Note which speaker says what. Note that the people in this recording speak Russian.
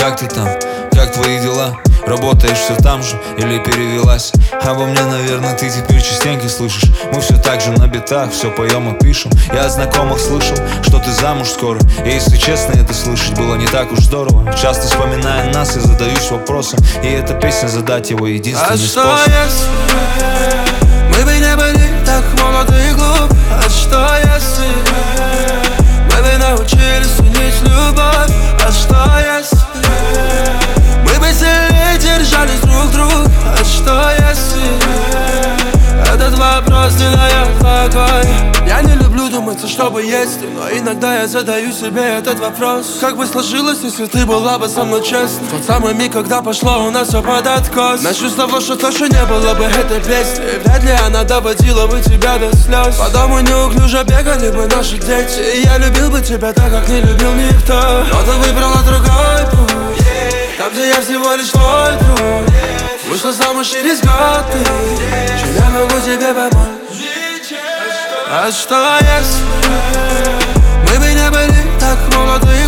Speaker 1: как ты там? Как твои дела? Работаешь все там же или перевелась? Обо мне, наверное, ты теперь частенько слышишь. Мы все так же на битах, все поем и пишем. Я от знакомых слышал, что ты замуж скоро. И если честно, это слышать было не так уж здорово. Часто вспоминая нас, я задаюсь вопросом, и эта песня задать его единственный способ.
Speaker 2: А что если мы бы не были так молоды и глупы? А что если мы бы научились ценить любовь? А что если мы бы сильнее держались друг друга? А что если этот вопрос не дает покоя? Я не люблю думать, что бы если, но иногда я задаю себе этот вопрос: как бы сложилось, если ты была бы со мной честна? Тот самый миг, когда пошло у нас все под откос. Начну с того, что точно не было бы этой песни, и вряд ли она доводила бы тебя до слез. По дому неуклюже бегали бы наши дети, и я любил бы тебя так, как не любил никто. Но ты выбрала другой путь, там, где я всего лишь твой друг. Вышла замуж через год, чем я могу тебе помочь? А что если мы бы не были так молоды